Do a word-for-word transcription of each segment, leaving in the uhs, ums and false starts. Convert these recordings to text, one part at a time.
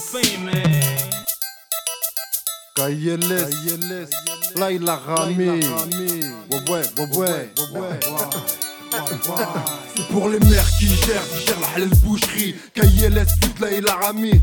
fame, man. K I L S, là il a ramé. Ouais, ouais, ouais, ouais. C'est pour les mères qui gèrent, qui gèrent la halal boucherie. K I L S, pute, là il a ramé.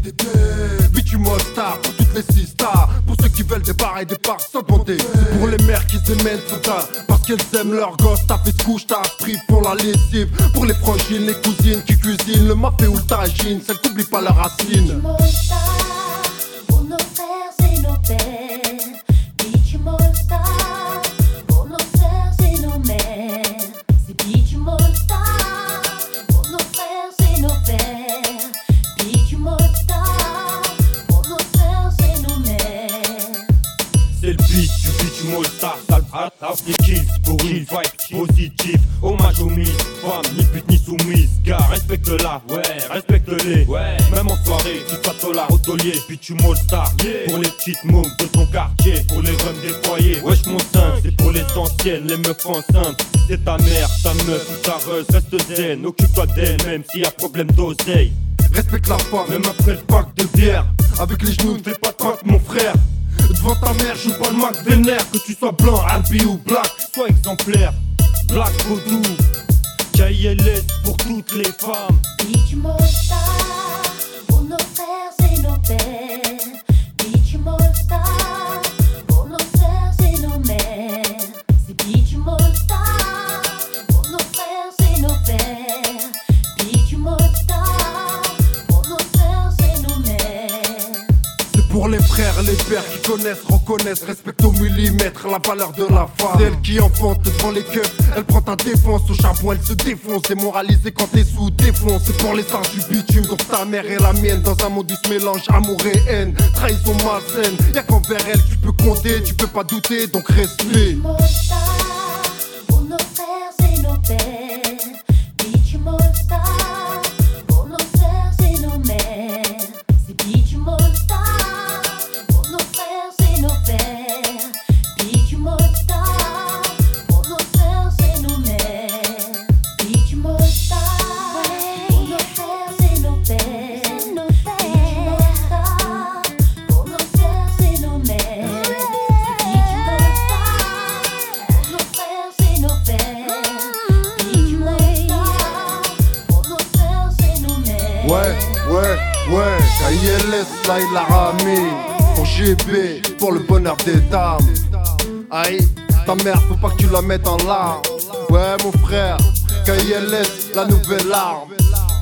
Bitume All Star, pour toutes les six stars. Pour ceux qui veulent des bars et des parts sans compter. C'est pour les mères qui se mènent tout ça, parce qu'elles aiment leurs gosses. T'as fait ce couche, t'as strip pour la lessive. Pour les frangines, les cousines qui cuisinent le mafé ou le tagine. Celles t'oublient pas leurs racines. Bitume All Star, pour nos frères et nos pères. Bitume All Star, pour nos sœurs et nos mères. C'est Bitume All Star, pour nos frères et nos pères. Bitume All Star, pour nos sœurs et nos mères. C'est le beat du Bitume All Star, sale frat, house des kills pour une fight positive. Hommage aux mises, femmes, ni pute ni soumise. Gars, respecte-la, ouais, respecte-les. Ouais, même en soirée, tu sois tolard au taulier. Bitume All Star, yeah. Pour les petites mômes de ton quartier, pour les jeunes des foyers. Wesh mon sein, c'est pour les anciennes, les meufs enceintes. Si c'est ta mère, ta meuf ou ta reuse, reste zen. Occupe-toi d'elle, même s'il y a problème d'oseille. Respecte la femme, Même après le pack de bière, avec les genoux, ne fais pas de trac mon frère. devant ta mère, Je joue pas le Mac vénère, que tu sois blanc, albi ou black, sois exemplaire. Black Vodou, K I L S pour toutes les femmes. Bitume All Star, pour nos frères et nos pères. Bitume All Star, pour nos sœurs et nos mères. C'est Bitume All Star, pour nos frères et nos pères. Bitume All Star, pour nos sœurs et nos mères. c'est pour les frères, les pères qui connaissent, reconnaissent, respectent au millimètre la valeur de la femme. C'est elle qui enfante devant les keufs, elle prend ta défense au charbon, elle se défonce. Démoralisée quand t'es sous défonce. C'est pour les stars du bitume, donc ta mère et la mienne. Dans un monde où se mélange amour et haine, trahison malsaine. Y'a qu'envers elle tu peux compter, tu peux pas douter, donc respect. Bitume All Star, pour nos frères et nos pères. Bitume All Star, pour nos sœurs et nos mères. C'est Bitume All Star, pour nos frères et nos pères. Bitume All Star, pour nos sœurs et nos mères. Bitume All Star, pour nos frères et nos pères. Bitume All Star, pour nos sœurs et nos mères. C'est Bitume All Star, pour nos frères et nos pères. Bitume All Star, pour nos sœurs et nos mères. Ouais, ouais, ouais, K I L S, là il a ramé. Pour G B, pour le bonheur des dames. Aïe, ta mère, faut pas que tu la mettes en larmes. Ouais, mon frère, K I L S, la nouvelle arme.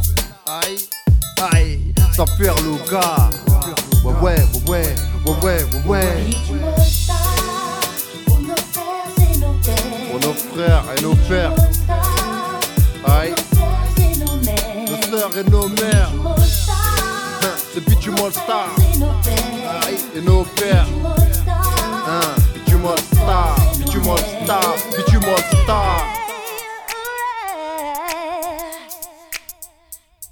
Aïe, aïe, ça fait le gars. Ouais, ouais, ouais, ouais, ouais, ouais, ouais. Bitume All Star, pour nos frères et nos pères. Pour nos frères et nos pères, All Star, aïe, pour nos sœurs et nos mères. nos sœurs et nos mères. Bitume All Star, C'est Bitume All Star, et nos pères. aïe, et nos pères. Bitume All Star, Hein, Bitume All Star, Bitume All Star.